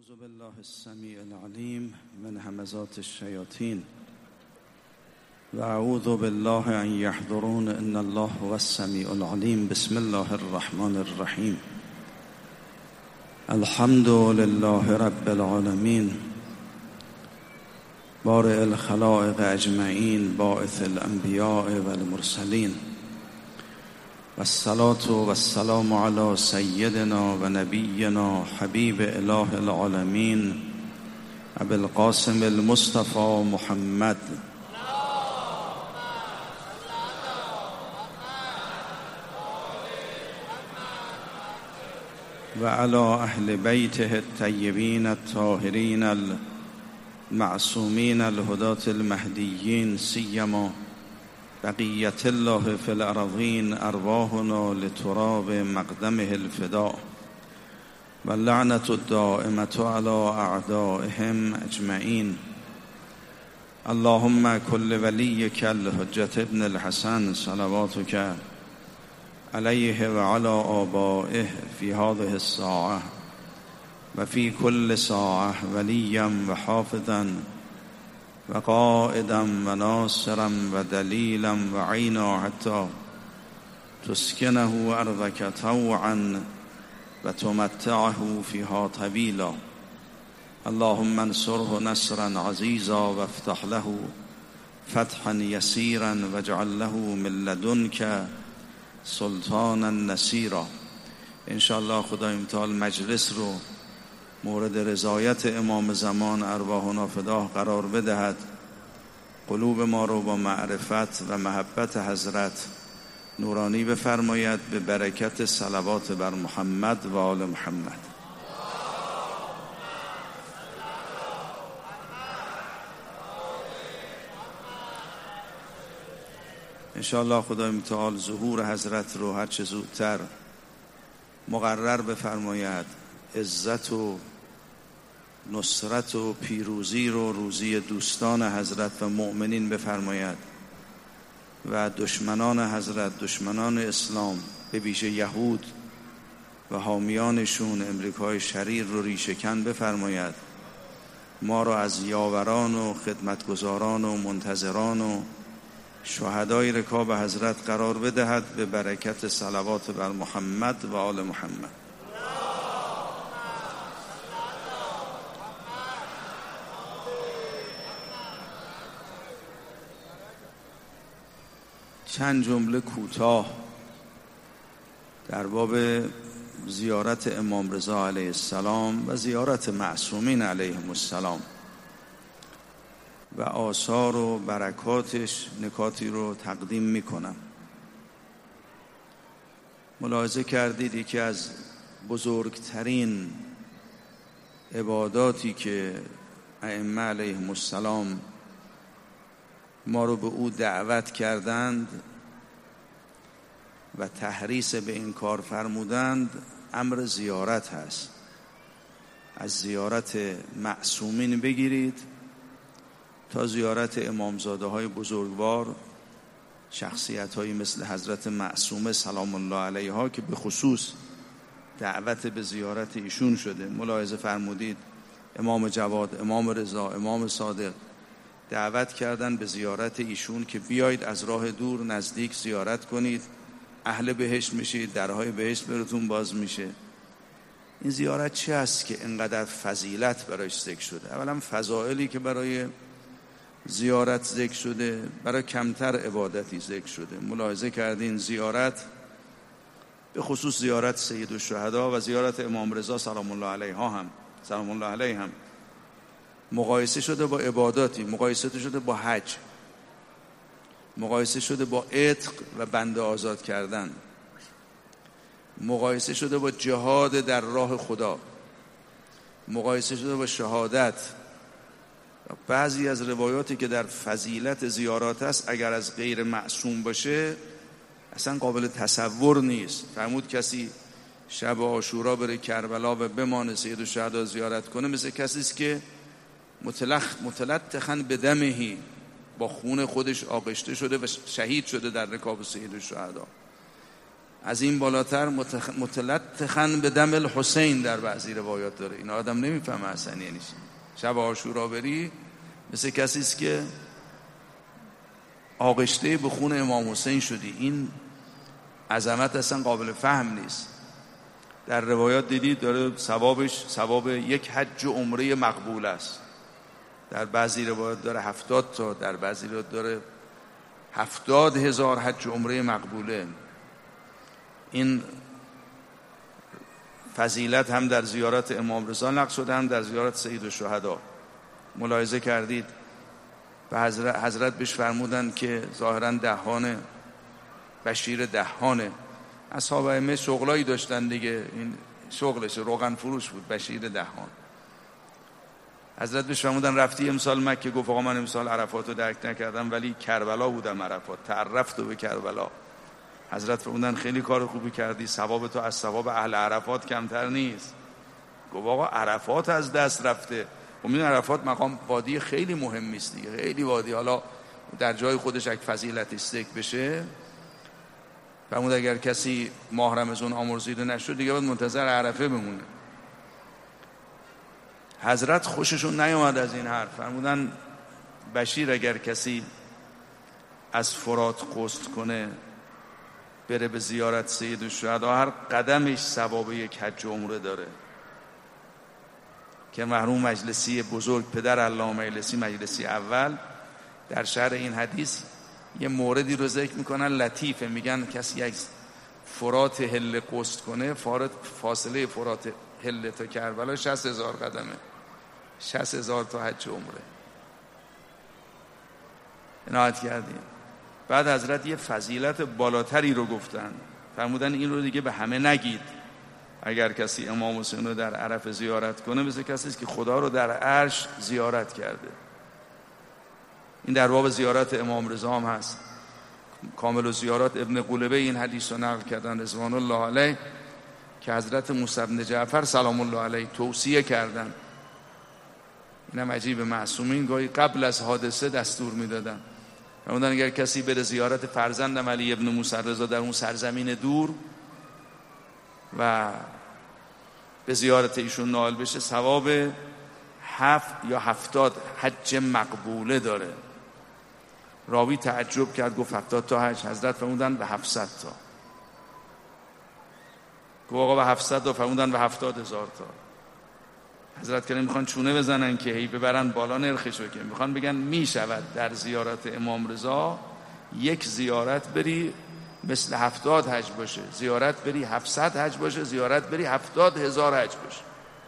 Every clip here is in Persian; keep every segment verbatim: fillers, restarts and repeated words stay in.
اعوذ بالله السمیع العلیم من همزات الشیاطین و اعوذ بالله ان یحضرون ان الله هو السمیع العلیم. بسم الله الرحمن الرحیم. الحمد لله رب العالمین بارئ الخلائق اجمعین باعث الانبیاء والمرسلین و الصلاة و السلام علی سیدنا و نبینا حبیب اله العالمین ابی القاسم المصطفى محمد و علی اهل بیته الطیبین الطاهرین المعصومین الهداة المهدیین سیما بقیت الله فی الارضین ارواحنا لتراب مقدمه الفداء و لعنت الدائمة علی اعدائهم اجمعین. اللهم کل ولیک الحجة ابن الحسن صلواتک علیه و علی آبائه فی هذه الساعة و فی کل ساعة ولیا و حافظا و قائدا و ناصرا و دلیلا و عینا حتی تسکنه ارضک طوعا و تمتعه فیها طویلا. اللهم انصره نصرا عزیزا و افتح له فتحا یسیرا و اجعل له من لدنک سلطانا نصیرا. انشاءالله خدای متعال مجلس رو مورد رضایت امام زمان ارواحنا فداه قرار بدهد، قلوب ما رو با معرفت و محبت حضرت نورانی بفرماید به برکت صلوات بر محمد و آل محمد. انشاءالله خدای متعال ظهور حضرت رو هر چه زودتر مقرر بفرماید، عزت و نصرت و پیروزی رو روزی دوستان حضرت و مؤمنین بفرماید و دشمنان حضرت، دشمنان اسلام به ویژه یهود و حامیانشون امریکای شریر رو ریشه‌کن بفرماید. ما را از یاوران و خدمتگزاران و منتظران و شهدای رکاب حضرت قرار بدهد به برکت صلوات بر محمد و آل محمد. چند جمله کوتاه در باب زیارت امام رضا علیه السلام و زیارت معصومین علیهم السلام و آثار و برکاتش نکاتی رو تقدیم میکنم. ملاحظه کردید یکی از بزرگترین عباداتی که ائمه علیهم السلام ما رو به او دعوت کردند و تحریص به این کار فرمودند امر زیارت هست. از زیارت معصومین بگیرید تا زیارت امامزاده های بزرگوار، شخصیت هایی مثل حضرت معصومه سلام الله علیها که به خصوص دعوت به زیارت ایشون شده. ملاحظه فرمودید امام جواد، امام رضا، امام صادق دعوت کردن به زیارت ایشون که بیایید از راه دور نزدیک زیارت کنید، اهل بهشت میشید، درهای بهشت براتون باز میشه. این زیارت چی است که اینقدر فضیلت برایش ذکر شده؟ اولا فضائلی که برای زیارت ذکر شده، برای کمتر عبادتی ذکر شده. ملاحظه کردین زیارت به خصوص زیارت سید الشهدا و زیارت امام رضا سلام الله علیها هم سلام الله علیه هم مقایسه شده با عباداتی، مقایسه شده با حج، مقایسه شده با عتق و بنده آزاد کردن، مقایسه شده با جهاد در راه خدا، مقایسه شده با شهادت. بعضی از روایاتی که در فضیلت زیارات است اگر از غیر معصوم باشه اصلا قابل تصور نیست. فرمود کسی شب عاشورا بره کربلا و بمانه سید الشهدا زیارت کنه مثل کسی است که متلخ متلطخن به دمهی، با خون خودش آغشته شده و شهید شده در رکاب سید الشهدا. از این بالاتر متخ... متلطخن به دم الحسین در بعضی روایات داره. این آدم نمیفهمه اصلا یعنی شب عاشورا بری مثل کسی است که آغشته به خون امام حسین شدی. این عظمت اصلا قابل فهم نیست. در روایات دیدید داره ثوابش ثواب یک حج و عمره مقبول است. در بعضی روایات داره هفتاد تا، در بعضی روایات داره هفتاد هزار حج و عمره مقبوله. این فضیلت هم در زیارت امام رضا نقل شده، هم در زیارت سید الشهدا. ملاحظه کردید به حضرت, حضرت بهش فرمودن که ظاهرا دهانه، بشیر دهانه. اصحاب ائمه شغلایی داشتن دیگه، این شغلش روغن فروش بود، بشیر دهان. حضرت بهش فرمودن رفتی امسال مکه؟ گفت آقا من امسال عرفات رو درک نکردم ولی کربلا بودم عرفات، تعرفت به کربلا. حضرت فرمودن خیلی کار خوبی کردی، ثواب تو از ثواب اهل عرفات کمتر نیست. گفت آقا عرفات از دست رفته. امید عرفات مقام وادی خیلی مهمی است دیگه، خیلی وادی، حالا در جای خودش اگه فضیلتش ذکر بشه. فرمود اگر کسی ماه رمضان آمرزیده نشد دیگه باید منتظر عرفه بمونه. حضرت خوششون نیامد از این حرف. فرمودن بشیر اگر کسی از فرات قصد کنه بره به زیارت سید الشهدا، هر قدمش ثواب یک حج و عمره داره. که مرحوم مجلسی بزرگ، پدر علامه مجلسی مجلسی اول، در شرح این حدیث یه موردی رو ذکر میکنن لطیفه. میگن کسی یک فرات هله قصد کنه، فاصله فرات هله تا کربلا شصت هزار قدمه، شصت هزار تا حج و عمره. عنایت کردیم. بعد حضرت یه فضیلت بالاتری رو گفتن. فرمودن این رو دیگه به همه نگید. اگر کسی امام حسین رو در عرفه زیارت کنه مثل کسی است که خدا رو در عرش زیارت کرده. این در باب زیارت امام رضا هم هست. کامل الزیارات ابن قلبه این حدیث رو نقل کردن رضوان الله علیه که حضرت موسی بن جعفر سلام الله علیه توصیه کردن. اینم عجیب، معصومین گاهی قبل از حادثه دستور میدادن. فرمودن اگر کسی بره زیارت فرزندم علی ابن موسی رضا در اون سرزمین دور و به زیارت ایشون نائل بشه، ثواب هفت یا هفتاد حج مقبوله داره. راوی تعجب کرد، گفت هفتاد تا حج؟ حضرت فرمودن به هفتصد تا. گفت آقا به هفتصد تا؟ فرمودن به هفتاد هزار تا. حضرت که میخوان چونه بزنن که هی ببرن بالا نرخشو، که میخوان بگن میشود در زیارت امام رضا یک زیارت بری مثل هفتاد حج باشه، زیارت بری هفتصد حج باشه، زیارت بری هفتاد هزار حج باشه.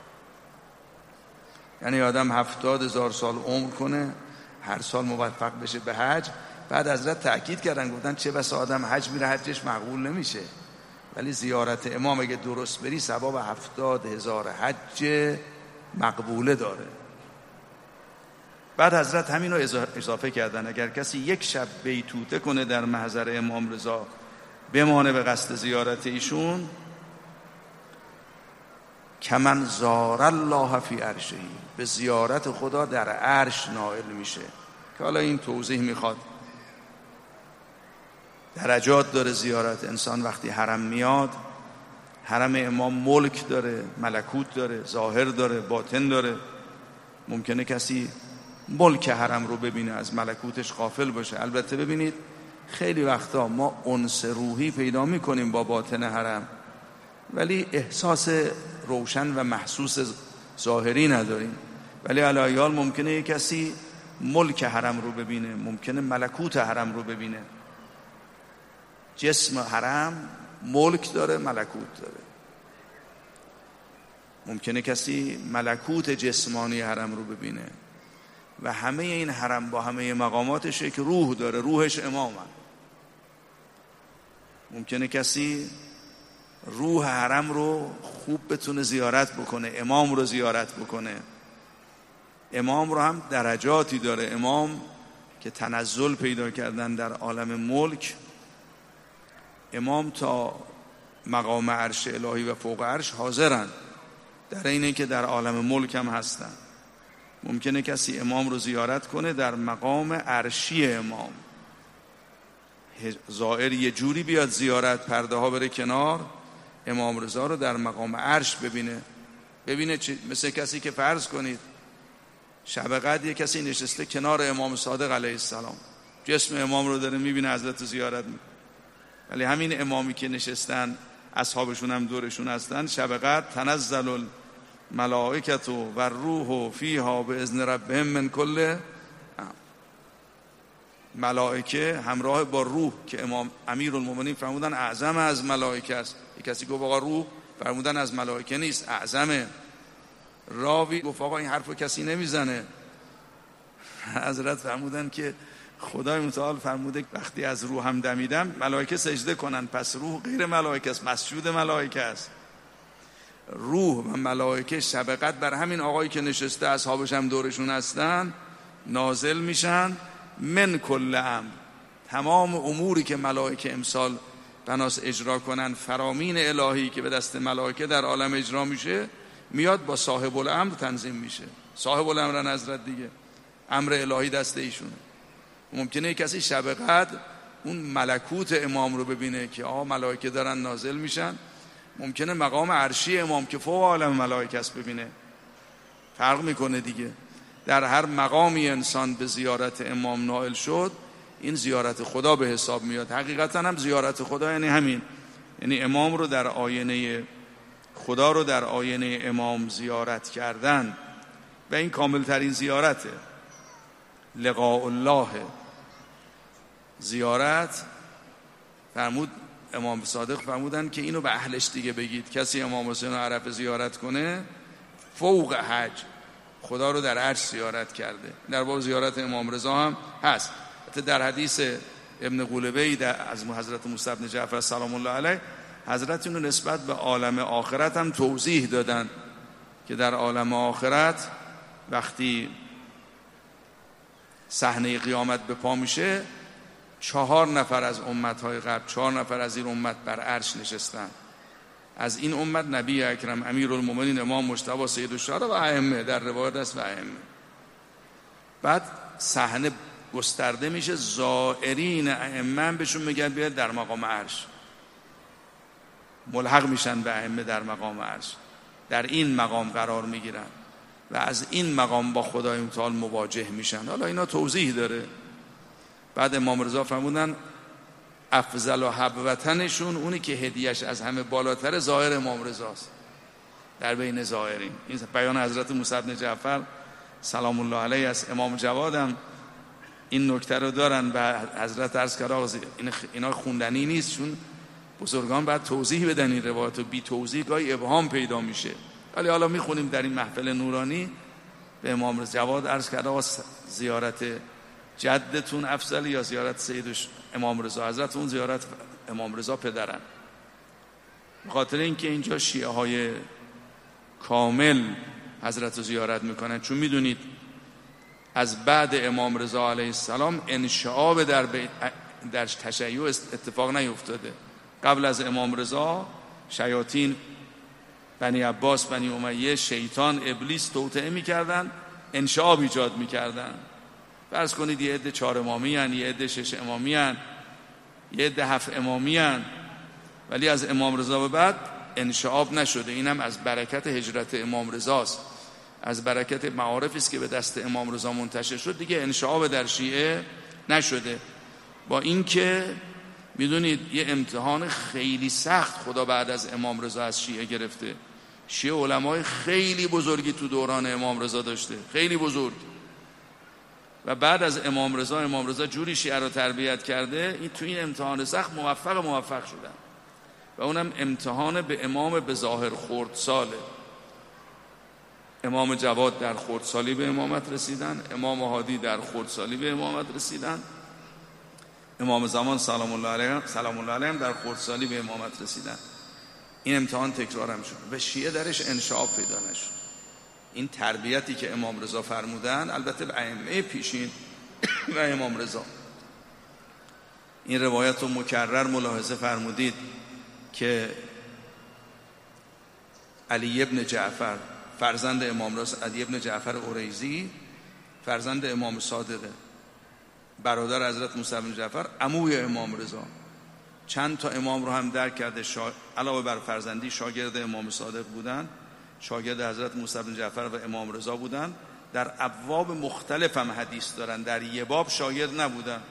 یعنی آدم هفتاد هزار سال عمر کنه، هر سال موفق بشه به حج. بعد حضرت تأکید کردن، گفتن چه بسا آدم حج میره حجش مقبول نمیشه، ولی زیارت امام اگه درست بری ثواب هفتاد هزار حج مقبوله داره. بعد حضرت همین رو اضافه کردن اگر کسی یک شب بیتوته کنه در محضر امام رضا بمانه به قصد زیارت ایشون، کمن زار الله فی عرشه، به زیارت خدا در عرش نائل میشه. که حالا این توضیح میخواد، درجات داره زیارت. انسان وقتی حرم میاد، حرم امام ملک داره، ملکوت داره، ظاهر داره، باطن داره. ممکنه کسی ملک حرم رو ببینه از ملکوتش غافل باشه. البته ببینید خیلی وقتا ما انس روحی پیدا میکنیم با باطن حرم، ولی احساس روشن و محسوس ظاهری نداریم. ولی علی حال ممکنه یک کسی ملک حرم رو ببینه، ممکنه ملکوت حرم رو ببینه. جسم حرم ملک داره، ملکوت داره. ممکنه کسی ملکوت جسمانی حرم رو ببینه و همه این حرم با همه مقاماتش یک روح داره، روحش امامه. ممکنه کسی روح حرم رو خوب بتونه زیارت بکنه، امام رو زیارت بکنه. امام رو هم درجاتی داره. امام که تنزل پیدا کردن در عالم ملک، امام تا مقام عرش الهی و فوق عرش حاضرن، در اینه که در عالم ملک هم هستن. ممکنه کسی امام رو زیارت کنه در مقام عرشی امام. زائر یه جوری بیاد زیارت، پرده ها بره کنار، امام رضا رو در مقام عرش ببینه. ببینه چی؟ مثل کسی که فرض کنید شب قدر یه کسی نشسته کنار امام صادق علیه السلام، جسم امام رو داره میبینه، حضرت زیارت میکنه. ولی همین امامی که نشستن اصحابشون هم دورشون هستن، شب قدر تنزل الملائکة و الروح فیها باذن ربهم من کل، ملائکه همراه با روح که امام امیرالمومنین فرمودن اعظم از ملائکه است. یک کسی گفت آقا روح، فرمودن از ملائکه نیست، اعظمه. راوی گفت آقا این حرفو کسی نمیزنه. حضرت فرمودن که خدای متعال فرموده وقتی از روح هم دمیدم ملائکه سجده کنن، پس روح غیر ملائکه است، مسجود ملائکه است. روح و ملائکه شب قدر بر همین آقایی که نشسته اصحابش هم دورشون هستن نازل میشن من کل امر. تمام اموری که ملائکه امسال بناس اجرا کنن، فرامین الهی که به دست ملائکه در عالم اجرا میشه، میاد با صاحب الامر تنظیم میشه. صاحب الامر حضرت دیگه، امر الهی دست ایشونه. ممکنه کسی شب قدر اون ملکوت امام رو ببینه که آها ملائکه دارن نازل میشن، ممکنه مقام عرشی امام که فوق عالم ملائکه است ببینه. فرق میکنه دیگه. در هر مقامی انسان به زیارت امام نائل شد، این زیارت خدا به حساب میاد. حقیقتا هم زیارت خدا یعنی همین، یعنی امام رو در آینه خدا رو در آینه امام زیارت کردن، و این کامل ترین زیارته. لقاء الله زیارت، فرمود امام صادق فرمودن که اینو به اهلش دیگه بگید، کسی امام حسین عرفه زیارت کنه فوق حج خدا رو در عرش زیارت کرده. در باب زیارت امام رضا هم هست. در حدیث ابن قولبی از حضرت موسی بن جعفر سلام الله علیه، حضرت اینو نسبت به عالم آخرت هم توضیح دادن که در عالم آخرت وقتی صحنه قیامت به پا میشه، چهار نفر از امتهای قبل، چهار نفر از این امت بر عرش نشستن. از این امت نبی اکرم امیرالمومنین امام مجتبی سید الشهدا و ائمه، در روایت است و ائمه. بعد صحنه گسترده میشه، زائرین ائمه بهشون میگن بیاد در مقام عرش، ملحق میشن به ائمه در مقام عرش، در این مقام قرار میگیرن و از این مقام با خدای متعال مواجه میشن. حالا اینا توضیح داره. بعد امام رضا فرمودن افضل و حبوتنشون اونی که هدیهش از همه بالاتر ظاهر امام رضاست در بین ظاهرین. این بیان حضرت موسی بن جعفر سلام الله علیه است. امام جوادم این نکته رو دارن و حضرت عرض کرده اینا خوندنی نیست، چون بزرگان باید توضیح بدن این روایت و بی توضیح گاهی ابهام پیدا میشه. ولی حالا میخونیم در این محفل نورانی به امام جواد عرض کرده زیارت جدتون افضل یا زیارت سید امام رضا؟ حضرت اون زیارت امام رضا پدرن. بخاطر اینکه اینجا شیعه های کامل حضرت رو زیارت میکنن، چون میدونید از بعد امام رضا علیه السلام انشعاب در, در تشیع اتفاق نیفتاده. قبل از امام رضا شیاطین بنی عباس، بنی امیه، شیطان، ابلیس توطئه میکردن، انشعاب ایجاد میکردن. فرض کنید یه عده چهار امامی هن، یه عده شش امامی هن، یه عده هفت امامی هن، ولی از امام رضا به بعد انشعاب نشده. اینم از برکت هجرت امام رضاست، از برکت معارفی است که به دست امام رضا منتشر شد. دیگه انشعاب در شیعه نشده. با اینکه میدونید یه امتحان خیلی سخت خدا بعد از امام رضا از شیعه گرفته. شیعه علمای خیلی بزرگی تو دوران امام رضا داشته، خیلی بزرگ، و بعد از امام رضا امام رضا جوری شیعه رو تربیت کرده، این تو این امتحان سخت موفق موفق شدن. و اونم امتحان به امام به ظاهر خردساله. امام جواد در خردسالی به امامت رسیدن، امام هادی در خردسالی به امامت رسیدن، امام زمان سلام الله علیه سلام الله علیه در خردسالی به امامت رسیدن. این امتحان تکرارم شد و شیعه درش انشعاب پیدا نشد. این تربیتی که امام رضا فرمودن، البته به ائمه پیشین و امام رضا، این روایت رو مکرر ملاحظه فرمودید که علی ابن جعفر فرزند امام رضا، علی ابن جعفر اوریزی فرزند امام صادقه، برادر حضرت موسی بن جعفر، عموی امام رضا. چند تا امام رو هم درک کرده. شا... علاوه بر فرزندی شاگرد امام صادق بودن، شاگرد حضرت موسی بن جعفر و امام رضا بودن. در ابواب مختلف هم حدیث دارن، در یه باب شاگرد نبودن.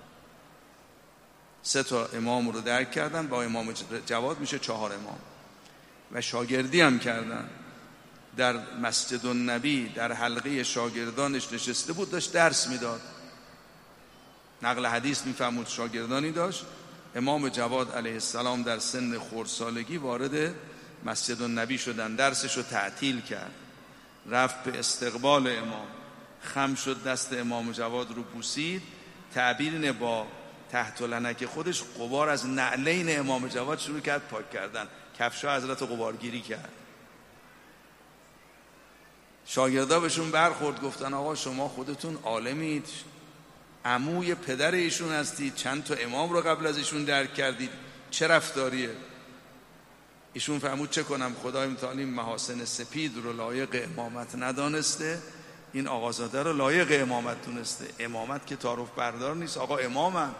سه تا امام رو درک کردن، با امام جواد میشه چهار امام. و شاگردی هم کردن. در مسجد النبی در حلقه شاگردانش نشسته بود، داشت درس میداد، نقل حدیث میفرمود. شاگردانی داشت. امام جواد علیه السلام در سن خردسالگی وارد مسجد النبی شدن، درسش رو تعطیل کرد، رفت به استقبال امام، خم شد، دست امام جواد رو بوسید. تعبیر اینه با تحت لنک خودش غبار از نعلین امام جواد شروع کرد پاک کردن. کفشا حضرت غبارگیری کرد. شاگردا بهشون برخورد، گفتن آقا شما خودتون عالمید، عموی پدر ایشون هستید، چند تا امام رو قبل از ایشون درک کردید، چه رفتاریه؟ ایشون فرمود چه کنم، خدای متعال محاسن سپید رو لایق امامت ندانسته، این آقازاده رو لایق امامت دونسته. امامت که تعارف بردار نیست، آقا امامن،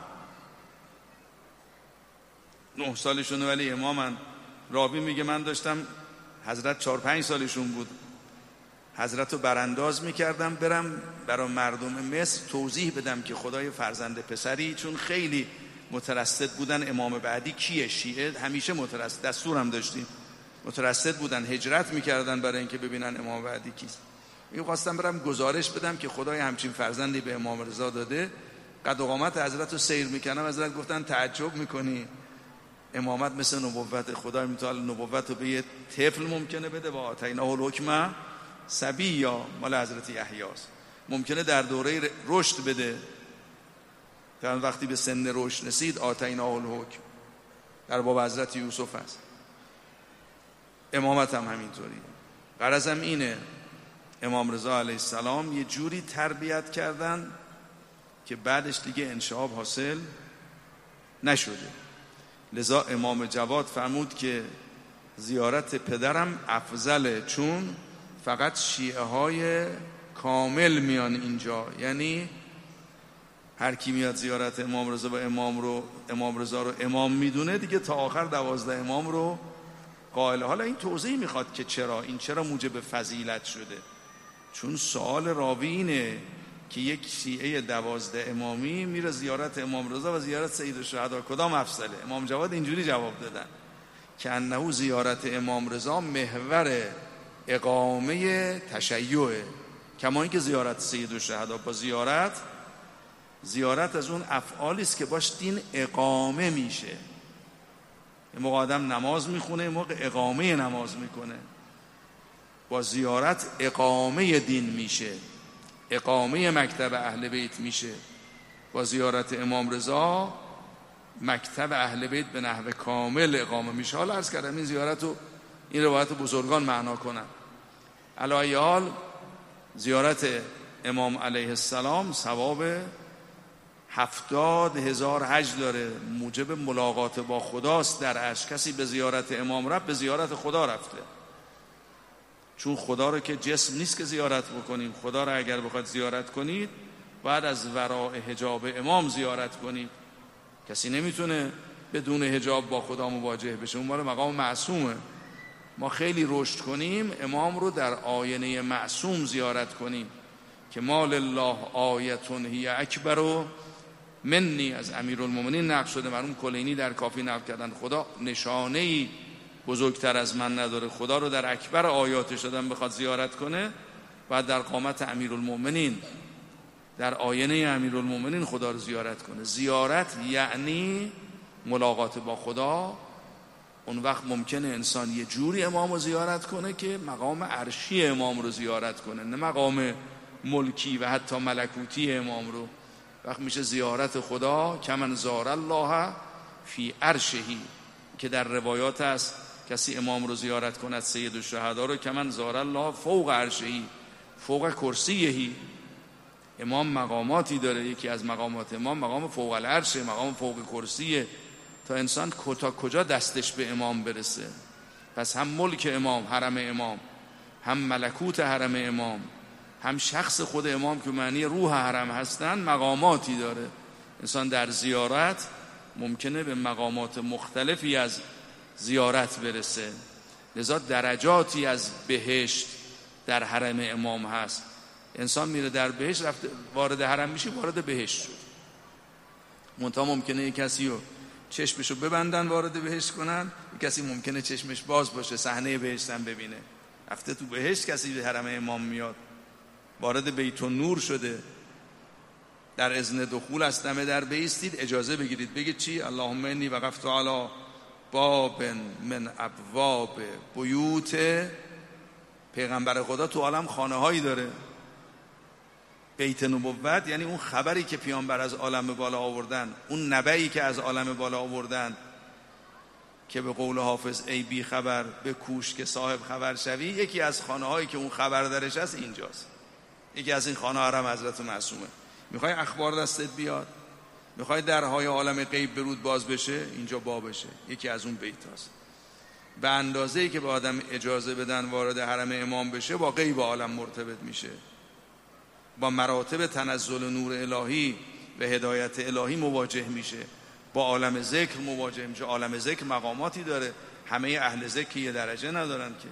نه سالشونه ولی امامن. راوی میگه من داشتم، حضرت چهار پنج سالشون بود، حضرت رو برانداز میکردم برم برای مردم مصر توضیح بدم که خدای فرزند پسری، چون خیلی مترصد بودن امام بعدی کیه، شیعه همیشه مترصد، دستورم داشتیم، مترصد بودن، هجرت میکردن برای اینکه ببینن امام بعدی کیست. میخواستم برم گزارش بدم که خدای همچین فرزندی به امام رضا داده. قد و قامت حضرت رو سیر میکنم، حضرت گفتن تعجب میکنی، امامت مثل نبوت، خدای متعال نبوت رو به یه طفل ممکنه بده، و آتیناه الحکم صبی، یا مال حضرت یحیاست، ممکنه در دوره رشد بده، در وقتی به سن رشد رسید آتیناه الحکم، در باب حضرت یوسف هست. امامت هم همینطوری. غرضم اینه امام رضا علیه السلام یه جوری تربیت کردن که بعدش دیگه انشعاب حاصل نشده. لذا امام جواد فرمود که زیارت پدرم افضله، چون فقط شیعه های کامل میان اینجا، یعنی هر کی میاد زیارت امام رضا و امام رو امام رضا رو امام میدونه دیگه تا آخر دوازده امام رو قائل. حالا این توضیح میخواد که چرا این چرا موجب فضیلت شده، چون سوال راوی اینه که یک شیعه دوازده امامی میره زیارت امام رضا و زیارت سید الشهدا، کدام افضله؟ امام جواد اینجوری جواب دادن که انه زیارت امام رضا محور اقامه تشیعه، کما اینکه زیارت سید الشهدا با زیارت زیارت از اون افعالی است که باش دین اقامه میشه. یه موقع آدم نماز میخونه، یه موقع اقامه نماز میکنه، با زیارت اقامه دین میشه، اقامه مکتب اهل بیت میشه. با زیارت امام رضا مکتب اهل بیت به نحو کامل اقامه میشه. حالا عرض کردم این زیارت رو این روایت بزرگان معنا کنن. علی ای حال زیارت امام علیه السلام ثواب هفتاد هزار حج داره، موجب ملاقات با خداست در عرش. کسی به زیارت امام رفت به زیارت خدا رفته، چون خدا رو که جسم نیست که زیارت بکنیم. خدا رو اگر بخواید زیارت کنید باید از وراء حجاب امام زیارت کنید. کسی نمیتونه بدون حجاب با خدا مواجه بشه، اون مال مقام معصومه. ما خیلی رشد کنیم امام رو در آینه معصوم زیارت کنیم که مال الله آیتون هی اکبر و منی، از امیرالمومنین نقل شده، مرحوم کلینی در کافی نقل کردن خدا نشانه‌ای بزرگتر از من نداره. خدا رو در اکبر آیاتش آدم بخواد زیارت کنه بعد در قامت امیرالمومنین، در آینه امیرالمومنین خدا رو زیارت کنه. زیارت یعنی ملاقات با خدا. اون وقت ممکنه انسان یه جوری امام رو زیارت کنه که مقام عرشی امام رو زیارت کنه، نه مقام ملکی و حتی ملکوتی امام رو. وقت میشه زیارت خدا کمن زار الله فی عرشهی، که در روایات هست کسی امام رو زیارت کند سید الشهدا رو کمن زار الله فوق عرشهی، فوق کرسیهی. امام مقاماتی داره، یکی از مقامات امام مقام فوق العرشه، مقام فوق کرسیه، تا انسان تا کجا دستش به امام برسه. پس هم ملک امام، حرم امام، هم ملکوت حرم امام، هم شخص خود امام که معنی روح حرم هستن مقاماتی داره. انسان در زیارت ممکنه به مقامات مختلفی از زیارت برسه، لذا درجاتی از بهشت در حرم امام هست. انسان میره در بهشت، رفته وارد حرم میشه، وارد بهشت شد. منتها ممکنه یک کسی رو چشمشو ببندن وارد بهشت کنن، یک کسی ممکنه چشمش باز باشه صحنه بهشت هم ببینه. رفته تو بهشت کسی به حرم امام میاد، وارد بیت النور شده، در اذن دخول از دم در بیستید، اجازه بگیرید، بگید چی؟ اللهم انی وقفت علی باب من ابواب بیوت. پیغمبر خدا تو عالم خانه هایی داره. بیت نبوت یعنی اون خبری که پیامبر از عالم بالا آوردن، اون نبعی که از عالم بالا آوردن که به قول حافظ ای بی خبر به کوش که صاحب خبر شوی. یکی از خانه هایی که اون خبر درش هست اینجاست. یکی از این خانه حرم حضرت معصومه. میخوای اخبار دستت بیاد، میخوای درهای عالم غیب برود باز بشه، اینجا با بشه. یکی از اون بیت هست. به اندازه‌ای که به آدم اجازه بدن وارد حرم امام بشه، با غیب عالم مرتبط میشه، با مراتب تنزل نور الهی و هدایت الهی مواجه میشه، با عالم ذکر مواجه میشه. عالم ذکر مقاماتی داره، همه اهل ذکر یه درجه ندارن که.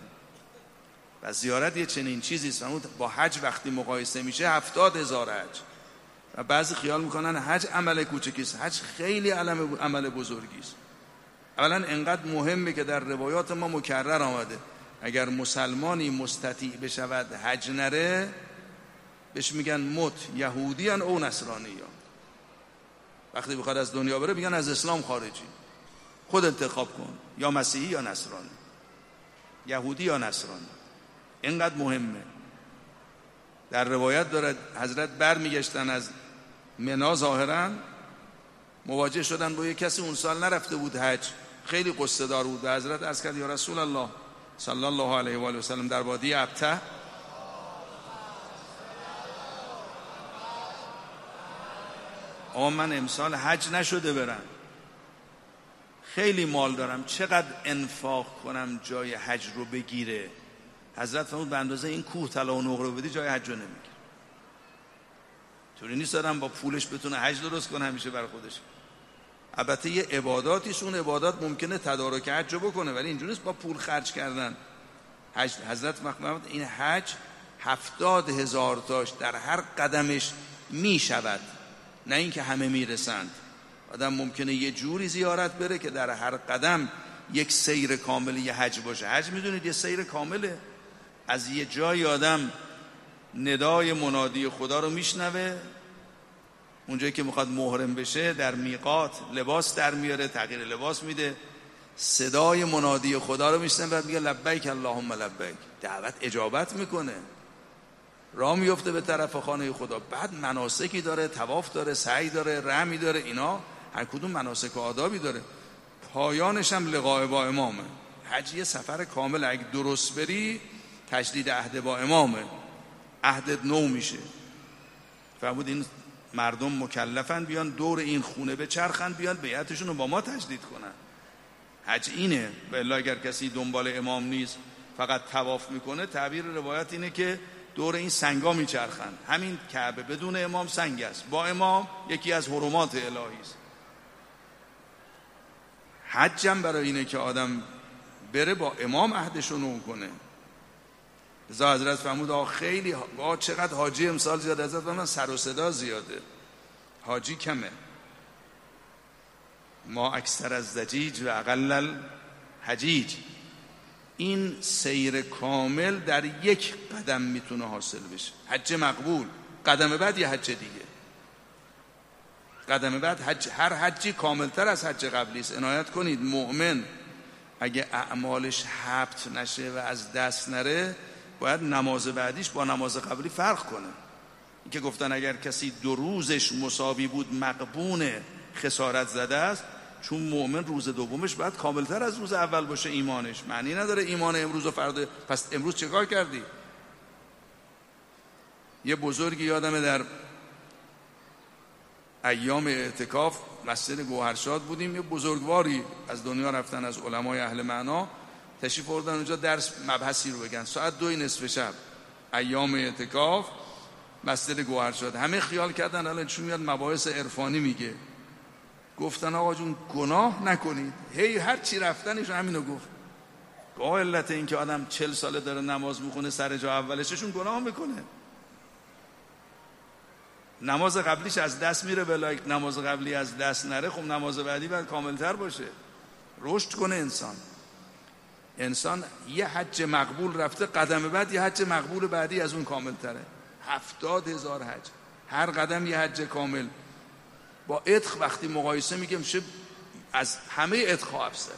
و زیارت یه چنین چیزی است. با حج وقتی مقایسه میشه هفتاد هزار حج. و بعضی خیال میکنن حج عمل کوچکیست. حج خیلی عمل بزرگیست. اولا انقدر مهمه که در روایات ما مکرر آمده اگر مسلمانی مستطیع بشود حج نره، بهش میگن مت یهودیان او نصرانیان. وقتی بخواد از دنیا بره میگن از اسلام خارجی، خود انتخاب کن، یا مسیحی یا نصرانی، یهودی یا نصرانی. اینقدر مهمه. در روایت دارد حضرت بر میگشتن از منا، ظاهرا مواجه شدن با یک کسی اون سال نرفته بود حج، خیلی قصه دار بود. به حضرت عرض کرد یا رسول الله صلی الله علیه و آله و سلم، در وادی ابته آقا من امسال حج نشده برم، خیلی مال دارم، چقدر انفاق کنم جای حج رو بگیره؟ حضرت فرمود به اندازه این کوه طلا و نقره بدی جای حج رو نمیگیره. طوری نیست دارم با پولش بتونه حج درست کنه همیشه برای خودش. البته یه عباداتیش، اون عبادات ممکنه تدارک حج رو بکنه، ولی اینجوری نیست با پول خرج کردن حج. حضرت مخمود این حج هفتاد هزار تاش در هر قدمش میشود، نه اینکه همه میرسند. آدم ممکنه یه جوری زیارت بره که در هر قدم یک سیر کامل یه حج باشه. حج میدونید یه سیر کامله. از یه جای آدم ندای منادی خدا رو میشنوه، اونجایی که میخواد محرم بشه در میقات لباس در میاره، تغییر لباس میده، صدای منادی خدا رو میشنوه و میگه لبیک اللهم لبیک، دعوت اجابت میکنه، راه میفته به طرف خانه خدا. بعد مناسکی داره، طواف داره، سعی داره، رمی داره، اینا هر کدوم مناسک و آدابی داره. پایانش هم لقاء با امامه. حج یه سفر کامل، اگه درست بری تجدید عهد با امامه، عهدت نو میشه. فرمود این مردم مکلفن بیان دور این خونه به چرخن، بیان بیعتشون رو با ما تجدید کنن. حج اینه. والله اگر کسی دنبال امام نیست فقط طواف میکنه، تعبیر روایت اینه که دور این سنگا میچرخن. همین کعبه بدون امام سنگ است، با امام یکی از حرمات الهی است. حجم برای اینه که آدم بره با امام عهدشو نو کنه. لذا حضرت فرمود آقا خیلی آقا چقدر حاجی امسال زیاده. حضرت فرمود سر و صدا زیاده، حاجی کمه. ما اکثر از زجیج و اقل الحجیج. این سیر کامل در یک قدم میتونه حاصل بشه. حج مقبول، قدم بعد یه حج دیگه، قدم بعد حج. هر حجی کاملتر از حج قبلی است. عنایت کنید مؤمن اگه اعمالش حبط نشه و از دست نره، باید نماز بعدیش با نماز قبلی فرق کنه. این که گفتن اگر کسی دو روزش مساوی بود مقبونه، خسارت زده است. چون مؤمن روز دومش باید کاملتر از روز اول باشه ایمانش. معنی نداره ایمان امروز و فردا، پس امروز چه کار کردی؟ یه بزرگی یادمه در ایام اعتکاف مسجد گوهرشاد بودیم، یه بزرگواری از دنیا رفتن از علمای اهل معنا، تشریف آوردن اونجا درس مبحثی رو بگن. ساعت دوی نصف شب ایام اعتکاف مسجد گوهرشاد. همه خیال کردن الان چون میاد مباحث عرفانی میگه. گفتن آقا جون گناه نکنید. هی هر چی رفتنشون همینو گفت. آقا علت این که آدم چل ساله داره نماز میخونه سر جا اولششون گناه میکنه. نماز قبلیش از دست میره بلای نماز قبلی از دست نره، خب نماز بعدی باید کاملتر باشه، رشد کنه انسان. انسان یه حج مقبول رفته، قدم بعد یه حج مقبول بعدی از اون کاملتره. هفتاد هزار حج، هر قدم یه حج کامل. با عتق وقتی مقایسه میگه میشه از همه عتق‌ها افضل.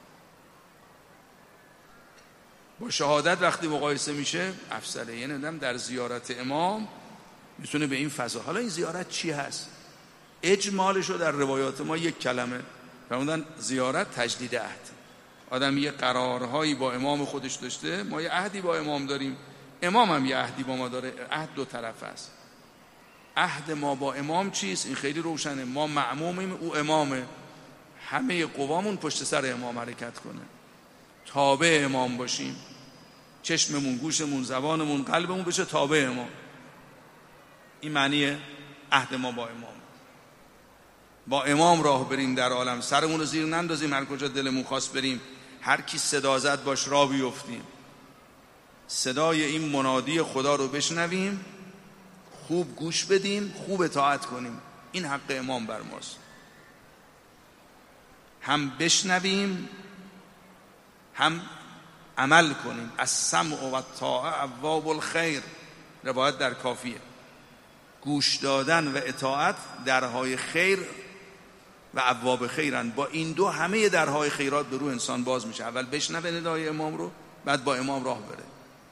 با شهادت وقتی مقایسه میشه افضله. یعنی آدم در زیارت امام میتونه به این فضا. حالا این زیارت چی هست؟ اجمالش رو در روایات ما یک کلمه فرمودن: زیارت تجدید عهد. آدم یه قرارهایی با امام خودش داشته، ما یه عهدی با امام داریم، امام هم یه عهدی با ما داره. عهد دو طرف است. عهد ما با امام چیست؟ این خیلی روشنه. ما مأمومیم، او امامه. همه قوامون پشت سر امام حرکت کنه، تابع امام باشیم. چشممون، گوشمون، زبانمون، قلبمون بشه تابع امام. این معنی عهد ما با امام. با امام راه بریم در عالم، سرمون رو زیر نندازیم، هر کجا دلمون خواست بریم. هر کی صدا زد باش راه بیفتیم. صدای این منادی خدا رو بشنویم، خوب گوش بدیم، خوب اطاعت کنیم. این حق امام بر ماست. هم بشنویم هم عمل کنیم. السمع و الطاعه ابواب الخیر، روایت در کافیه. گوش دادن و اطاعت درهای خیر و ابواب خیرن. با این دو همه درهای خیرات به روح انسان باز میشه. اول بشنوه ندای امام رو، بعد با امام راه بره.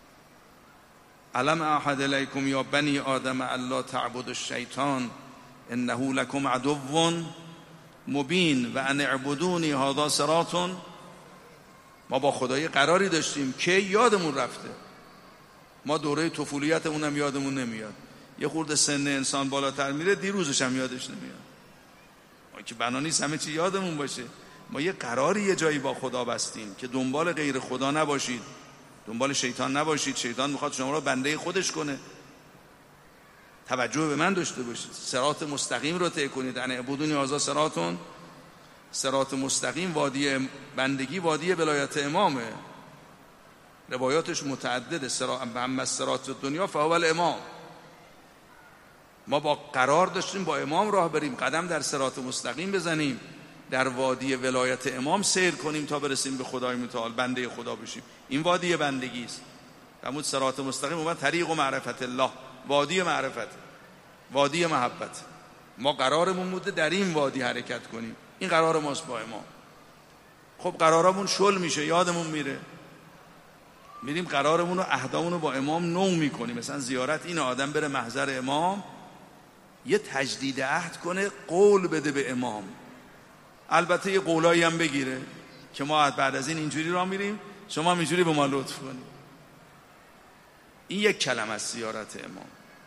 الم اعهد الیکم یا بنی آدم الا تعبدوا الشیطان انه لکم عدو مبین و ان اعبدونی هذا صراط. ما با خدای قراری داشتیم که یادمون رفته. ما دوره طفولیتمون هم یادمون نمیاد. یه خورده سن انسان بالاتر میره دیروزش هم یادش نمیاد. ما که بنا نیست همه چی یادمون باشه. ما یه قراری یه جایی با خدا بستیم که دنبال غیر خدا نباشید، دنبال شیطان نباشید. شیطان میخواد شما رو بنده خودش کنه. توجه به من داشته باشید. صراط مستقیم رو طی کنید. ان اعبدونی هذا صراط. صراط مستقیم وادی بندگی، وادی ولایت امامه. روایاتش متعدده. صراط اما صراط دنیا فهو الامام. ما با قرار داشتیم با امام راه بریم، قدم در صراط مستقیم بزنیم، در وادی ولایت امام سیر کنیم تا برسیم به خدای متعال، بنده خدا بشیم. این وادی بندگی است. فرمود صراط مستقیم اومد طریق و معرفت الله، وادی معرفت، وادی محبت. ما قرارمون بوده در این وادی حرکت کنیم. این قرار ماست با امام. خب قرارمون شل میشه، یادمون میره، میریم قرارمون و عهدامون رو با امام نو میکنیم. مثلا زیارت این آدم بره محضر امام، یه تجدید عهد کنه، قول بده به امام. البته یه قولایی هم بگیره که ما بعد از این اینجوری راه میریم، شما هم اینجوری به ما لطف کنید. این یک کلمه از زیارت امام.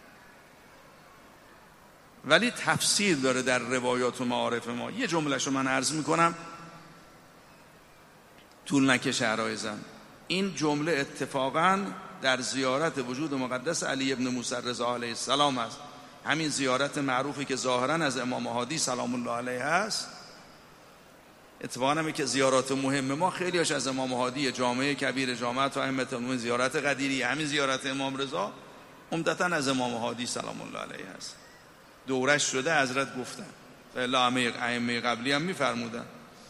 ولی تفسیر داره در روایات و معارف ما. یه جملهشو من عرض میکنم، طول نکشه عرایزم. این جمله اتفاقا در زیارت وجود مقدس علی ابن موسی رضا علیه السلام است. همین زیارت معروفی که ظاهرا از امام هادی سلام الله علیه است. اتفاقا همه که زیارات مهم ما خیلی هاش از امام هادی، جامعه کبیر، جامعه و ائمه المؤمنین، زیارت قدیری، همین زیارت امام رضا عمدتاً از امام هادی سلام الله علیه است. دورش شده حضرت گفتن و الا ائمه قبلی هم میفرمودن.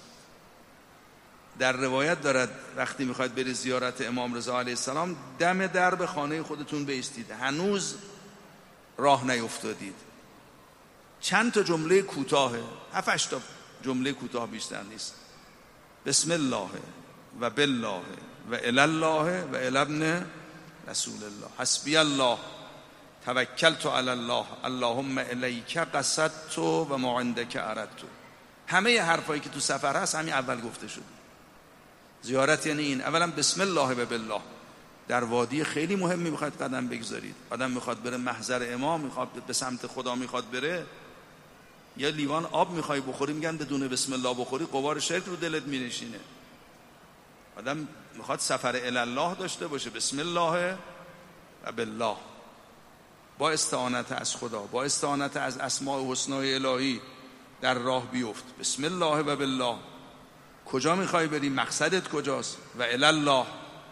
در روایت دارد وقتی میخواید برید زیارت امام رضا علیه السلام، دم درب خانه خودتون بایستید، هنوز راه نیفتادید. چند تا جمله کوتاه، هفت هشت تا جمله کوتاه، بیشتر نیست. بسم الله و بالله و الی الله و الی ابن رسول الله، حسبی الله توکلت علی الله اللهم الیک قصدت و ما عندک اردت. همه حرفایی که تو سفر هست همین اول گفته شده. زیارت یعنی این. اولا بسم الله و بالله. در وادی خیلی مهمی میخواد قدم بگذارید. آدم میخواد بره محضر امام، میخواد به سمت خدا میخواد بره، یا لیوان آب میخوای بخوری، میگن بدون بسم الله بخوری غبار شرک رو دلت مینشینه. آدم میخواد سفر الی الله داشته باشه، بسم الله و بالله. با استعانت از خدا، با استعانت از اسماء حسنای الهی در راه بیفت. بسم الله و بالله. کجا میخوای بری؟ مقصدت کجاست؟ و الله.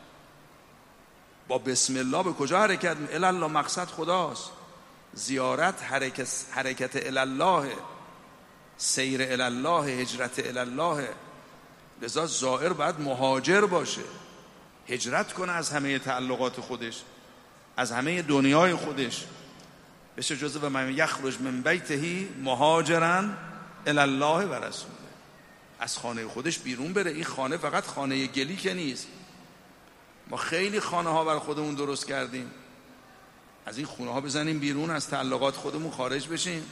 با بسم الله به کجا حرکت؟ الله مقصد خداست. زیارت حرکت حرکت الله، سیر الله، هجرت الله. لذا زائر باید مهاجر باشه، هجرت کنه از همه تعلقات خودش، از همه دنیای خودش، بشه جزء من یخرج من بیته مهاجرا الی الله و رسوله. از خانه خودش بیرون بره. این خانه فقط خانه گلی که نیست. ما خیلی خانه ها بر خودمون درست کردیم. از این خونه ها بزنیم بیرون، از تعلقات خودمون خارج بشیم.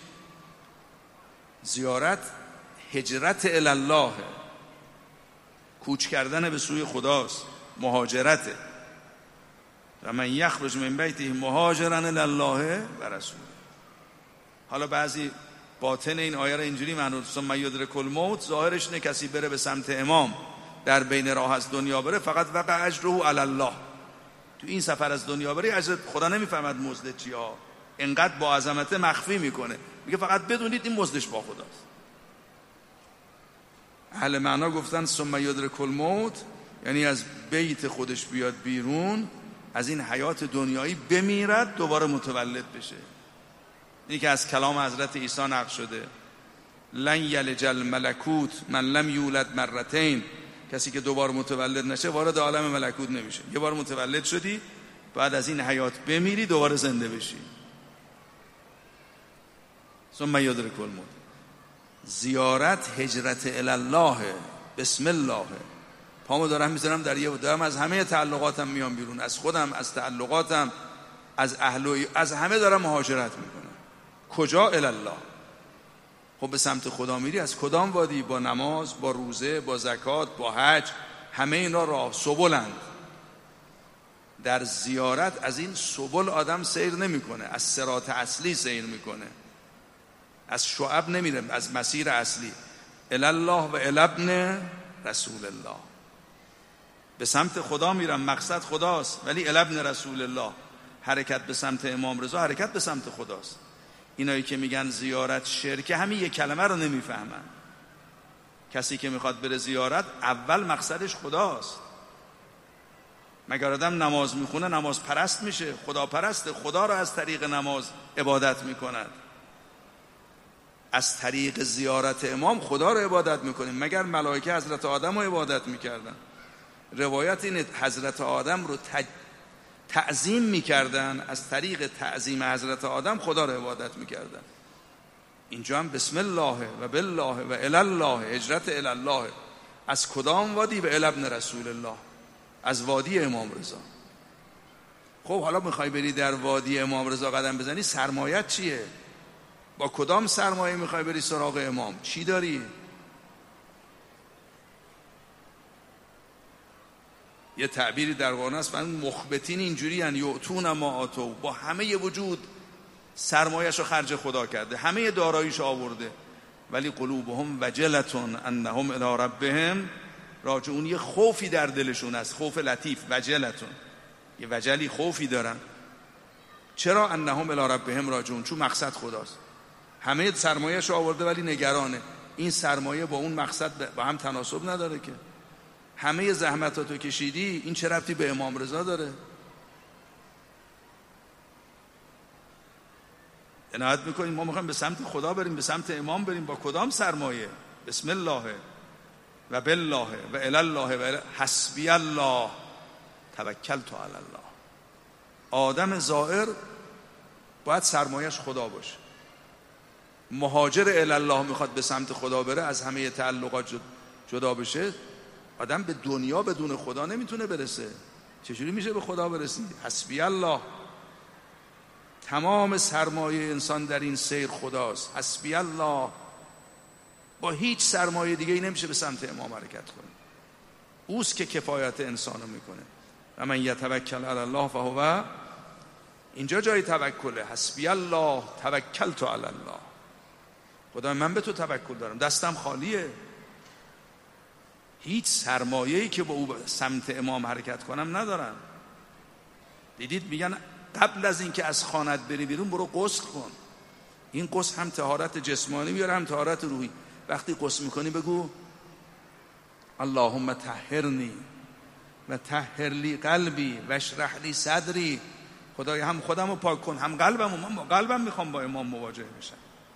زیارت هجرت الی الله، کوچ کردن به سوی خداست، مهاجرته. و من یخرج من بیته مهاجرا الی الله و رسوله. حالا بعضی باطن این آیه را اینجوری معنی ثم یدرک الموت، ظاهرش اینه کسی بره به سمت امام، در بین راه از دنیا بره، فقط وقع اجره علی الله. تو این سفر از دنیا بری اجر خدا نمیفهمد مزد چیه، انقدر با عظمت مخفی میکنه، میگه فقط بدونید این مزدش با خداست. اهل معنا گفتن ثم یدرک الموت یعنی از بیت خودش بیاد بیرون، از این حیات دنیایی بمیرد، دوباره متولد بشه. اینی که از کلام حضرت عیسی نقل شده لن یلج الملکوت من لم یولد مرتین. کسی که دوباره متولد نشه وارد عالم ملکوت نمیشه. یه بار متولد شدی، بعد از این حیات بمیری، دوباره زنده بشی. ثم یدرک الموت. زیارت هجرت الی الله، بسم الله. پامو دارم میذارم در یه دارم از همه تعلقاتم میام بیرون، از خودم، از تعلقاتم، از اهل و از همه دارم مهاجرت میکنم. کجا؟ الی الله. خب به سمت خدا میری، از کدام وادی؟ با نماز، با روزه، با زکات، با حج. همه اینا راه سبلند. در زیارت از این سبل آدم سیر نمیکنه، از صراط اصلی سیر میکنه، از شعب نمیره، از مسیر اصلی. الی الله و الی ابن رسول الله. به سمت خدا میرم، مقصد خداست، ولی الی ابن رسول الله. حرکت به سمت امام رضا، حرکت به سمت خداست. اینایی که میگن زیارت شرکه، همین یک کلمه رو نمیفهمن. کسی که میخواد بره زیارت، اول مقصدش خداست. مگر آدم نماز میخونه نماز پرست میشه؟ خدا پرست، خدا رو از طریق نماز عبادت میکند. از طریق زیارت امام خدا رو عبادت میکنیم. مگر ملائکه حضرت آدم رو عبادت میکردن؟ روایت اینه حضرت آدم رو تج... تعظیم میکردن، از طریق تعظیم حضرت آدم خدا رو عبادت میکردن. اینجا هم بسم الله و بالله و الی الله، هجرت الی الله. از کدام وادی؟ و الی ابن رسول الله، از وادی امام رضا. خب حالا میخوای بری در وادی امام رضا قدم بزنی، سرمایت چیه؟ با کدام سرمایه میخوای بری سراغ امام؟ چی داری؟ یه تعبیری در قرآن است، من مخبتین اینجوری ان یعطون ما آتوا، با همه وجود سرمایه‌شو خرج خدا کرده، همه داراییشو آورده، ولی قلوبهم وجلتون انهم الی ربهم راجعون. یه خوفی در دلشون است، خوف لطیف، وجلتون، یه وجلی خوفی دارن. چرا؟ انهم الی ربهم راجعون، چون مقصد خداست. همه سرمایه‌شو آورده ولی نگرانه این سرمایه با اون مقصد با هم تناسب نداره که. همه زحمتاتو کشیدی، این چه ربطی به امام رضا داره؟ عنایت میکنیم ما میخوایم به سمت خدا بریم، به سمت امام بریم، با کدام سرمایه؟ بسم الله و بالله و الی الله و حسبی الله توکلت علی الله. آدم زائر باید سرمایه‌اش خدا باشه. مهاجر الی الله میخواد به سمت خدا بره، از همه تعلقات جدا بشه. آدم به دنیا بدون خدا نمیتونه برسه. چجوری میشه به خدا برسی؟ حسبی الله. تمام سرمایه انسان در این سیر خداست. حسبی الله. با هیچ سرمایه دیگه ای نمیشه به سمت امام حرکت کنه. اوست که کفایت انسانو میکنه. و من یتوکل علی الله فهو، اینجا جای توکله. حسبی الله توکلت علی الله. خدا من به تو توکل دارم، دستم خالیه. هیچ سرمایه‌ای که با او سمت امام حرکت کنم ندارم. دیدید میگن قبل از اینکه از خانت بری بیرون برو غسل کن. این غسل هم طهارت جسمانی میاره هم طهارت روحی. وقتی غسل میکنی بگو اللهم طهرنی و طهر لی قلبی و اشرح لی صدری. خدای هم خودم رو پاک کن هم قلبم. من با قلبم میخوام با امام مواجه بشم.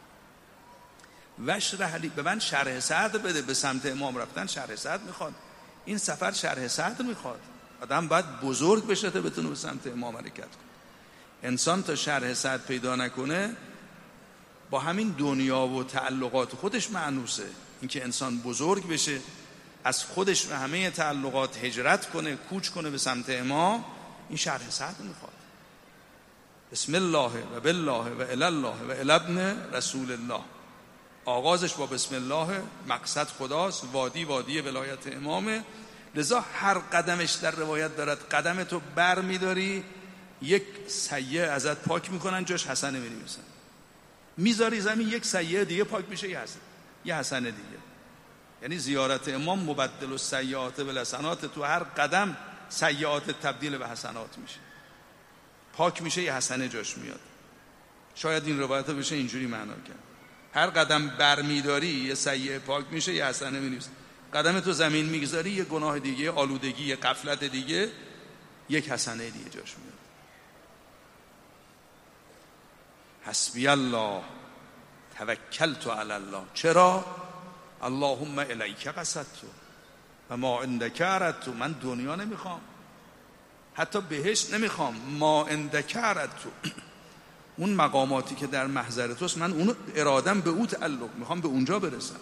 و اشرح لی، به من شرح صدر بده. به سمت امام رفتن شرح صدر میخواد. این سفر شرح صدر میخواد. آدم باید بزرگ بشه تا بتونه به سمت امام حرکت کنه. انسان تا شرح صدر پیدا نکنه با همین دنیا و تعلقات خودش معنوسه. اینکه انسان بزرگ بشه، از خودش و همه تعلقات هجرت کنه، کوچ کنه به سمت امام، این شرح صدر میخواد. بسم الله و بالله و الی الله و الی ابن رسول الله. آغازش با بسم الله، مقصد خداست، وادی وادی ولایت امامه. لذا هر قدمش در روایت دارد قدم تو بر میداری یک سیئه ازت پاک میکنن، جاش حسنه می‌نویسن. میذاری زمین یک سیئه دیگه پاک میشه، یه حسنه یه حسنه دیگه. یعنی زیارت امام مبدل السیئات بالحسنات. تو هر قدم سیئات تبدیل به حسنات میشه، پاک میشه، یه حسنه جاش میاد. شاید این روایت بشه اینجوری معنا کرد. هر قدم برمیداری یه سیئه پاک میشه، یه حسنه می‌نویسن. قدم تو زمین میگذاری یه گناه دیگه، آلودگی، یه غفلت دیگه، یک حسنه دیگه جاش میاد. حسبی الله توکلت علی الله. چرا؟ اللهم الیک قصدت و ما عندک اردت. من دنیا نمیخوام، حتی بهشت نمیخوام. ما عندک اردت، اون مقاماتی که در محضر توست من اون ارادم به او تعلق، میخوام به اونجا برسم.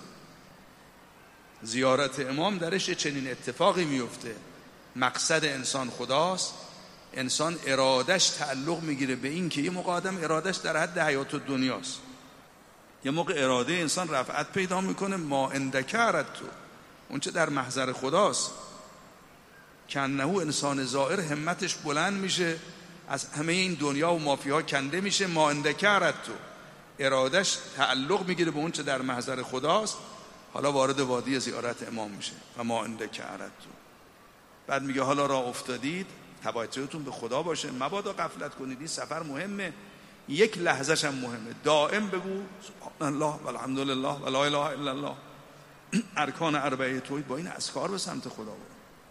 زیارت امام درش چنین اتفاقی میفته. مقصد انسان خداست، انسان ارادش تعلق میگیره به این که یه موقع آدم ارادش در حد حیات دنیاست، یه موقع اراده انسان رفعت پیدا میکنه. ما عندک اردت، اون چه در محضر خداست. کنه انسان زائر همتش بلند میشه، از همه این دنیا و مافیها کنده میشه. ما عندک اردت، ارادش تعلق میگیره به اون چه در محضر خداست. حالا وارد وادی زیارت امام میشه و ما عندک اردت. بعد میگه حالا راه افتادید، توجهتون به خدا باشه، مبادا غفلت کنید. این سفر مهمه، یک لحظه‌ش هم مهمه. دائم بگو سبحان الله و الحمد لله و لا اله الا الله. ارکان اربعه توحید، با این اذکار به سمت خدا برو.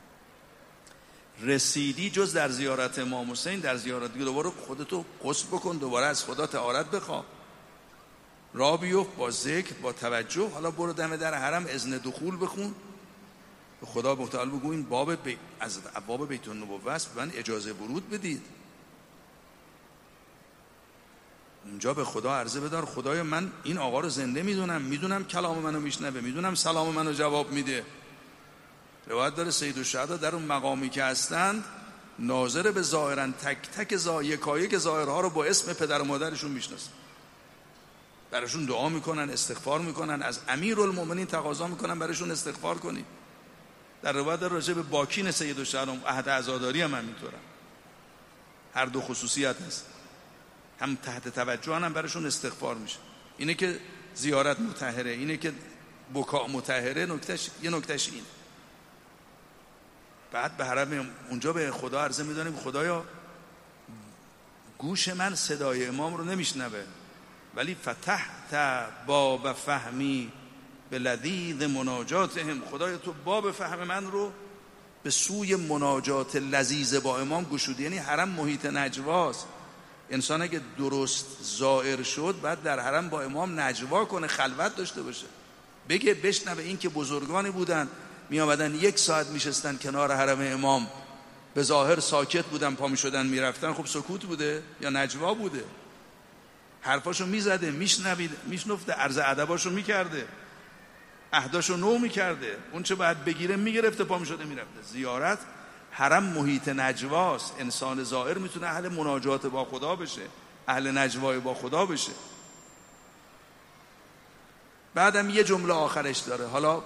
رسیدی جز در زیارت امام حسین، در زیارت دیگه دوباره خودتو غسل بکن، دوباره از خدا طهارت بخواه، راه بیفت با ذکر، با توجه. حالا برو دم در حرم اذن دخول بخون، به خدا متعال بگو این باب بی... از ابواب بیت النبوه است، من اجازه ورود بدید. اونجا به خدا عرضه بدار خدایا من این آقا رو زنده میدونم، میدونم کلام منو میشنوه، میدونم سلام منو جواب میده. روایت داره سیدالشهدا در اون مقامی که هستند ناظر به ظاهرن، تک تک زایکایی که ظاهرها رو با اسم پدر و مادرشون میشناسن، براشون دعا میکنن، استغفار میکنن، از امیرالمومنین تقاضا میکنن براشون استغفار کنید. در روایت راجع به باکین سیدالشهدا عهد عزاداری هم همینطوره، هر دو خصوصیت هست، هم تحت توجه هم براشون استغفار میشه. اینه که زیارت مطهره، اینه که بکا مطهره. نکتهش یه نکتهش این. بعد به حرم اونجا به خدا عرضه میدانیم خدایا گوش من صدای امام رو نمیشنوه، ولی فتحت باب فهمی به لذیذ مناجاتهم. خدایا تو باب فهم من رو به سوی مناجات لذیذ با امام گشودی. یعنی حرم محیط نجواست. انسان اگه درست زائر شد بعد در حرم با امام نجوا کنه، خلوت داشته باشه، بگه بشنوه. این که بزرگانی بودن می آمدن یک ساعت میشستن کنار حرم امام، به ظاهر ساکت بودن، پا می شدن می رفتن، خب سکوت بوده یا نجوا بوده؟ حرفاشو می زده، میشنوید، میشنفته، عرض ادباشو می کرده، عهداشو نو می کرده، اون چه باید بگیره می گرفته، پا می شده می رفته. زیارت حرم محیط نجواست. انسان زائر میتونه اهل مناجات با خدا بشه، اهل نجوای با خدا بشه. بعدم یه جمله آخرش داره. حالا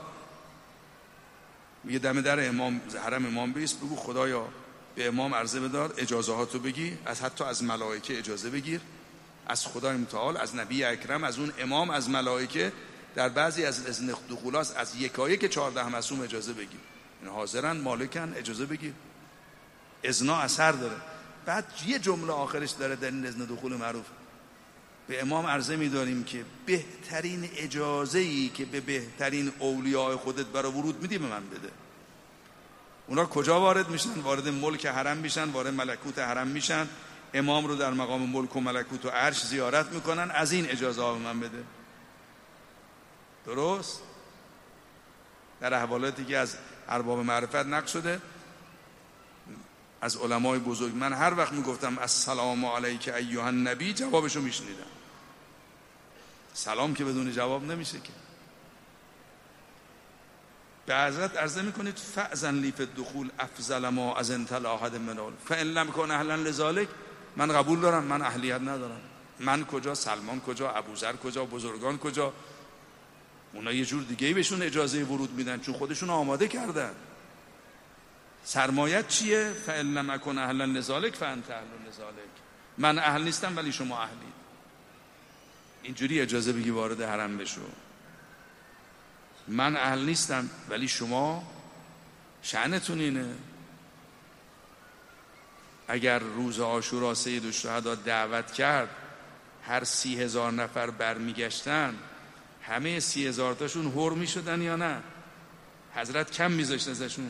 یه دم در امام حرم امام بیست، بگو خدایا به امام عرضه بدار اجازه هاتو بگی، از حتی از ملائکه اجازه بگیر، از خدای متعال، از نبی اکرم، از اون امام، از ملائکه. در بعضی از اذن دخولات از یکایک چهارده معصوم اجازه بگیر. این حاضرن، مالکن، اجازه بگیر. اذنا اثر داره. بعد یه جمله آخرش داره در این اذن دخول معروف. به امام عرضه می‌داریم که بهترین اجازه‌ای که به بهترین اولیاء خودت برای ورود میدی به من بده. اونا کجا وارد میشن؟ وارد ملک حرم میشن، وارد ملکوت حرم میشن، امام رو در مقام ملک و ملکوت و عرش زیارت میکنن. از این اجازه ها به من بده. درست؟ در احوالاتی که از ارباب معرفت نقل شده از علمای بزرگ، من هر وقت میگفتم السلام علیک ایها النبی جوابشو میشنیدم. سلام که بدون جواب نمیشه که. به حضرت عرضه میکنید فأذن لی فی الدخول افضل ما اذنت لاحد من اول فان لم کن اهلا لذلک. من قبول دارم، من اهلیت ندارم. من کجا، سلمان کجا، ابوذر کجا، بزرگان کجا؟ اونا یه جور دیگه ای بهشون اجازه ورود میدن چون خودشون آماده کردن. سرمایت چیه؟ فإن لم اکن اهلا لذلک فانت اهل لذلک. من اهل نیستم ولی شما اهلید. اینجوری اجازه بگی وارد حرم بشو. من اهل نیستم ولی شما شأنتون اینه. اگر روز عاشورا سید الشهدا دعوت کرد هر سی هزار نفر برمیگشتن، همه سی هزار تاشون حر میشدن یا نه؟ حضرت کم میذاشت ازشون؟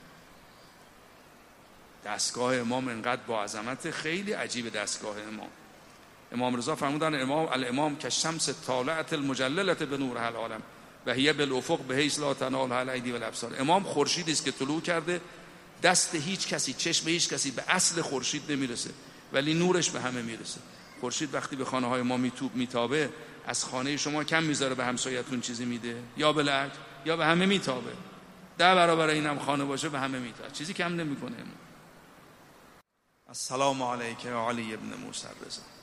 دستگاه امام انقدر با عظمت، خیلی عجیب دستگاه امام. امام رضا فرمودن امام الامام کالشمس طالعة المجللة بنور العالم و هی بالافق بحیث لا تنالها الایدی والابصار. امام خورشیدی است که طلوع کرده، دست هیچ کسی، چشم هیچ کسی به اصل خورشید نمیرسه ولی نورش به همه میرسه. خورشید وقتی به خانه های ما میتوب میتابه، از خانه شما کم میذاره به همسایتون چیزی میده؟ یا بالعکس، یا به همه میتابه. ده برابر اینم خانه باشه به همه میتابه، چیزی کم نمیکنه. السلام علیک علی ابن موسی الرضا.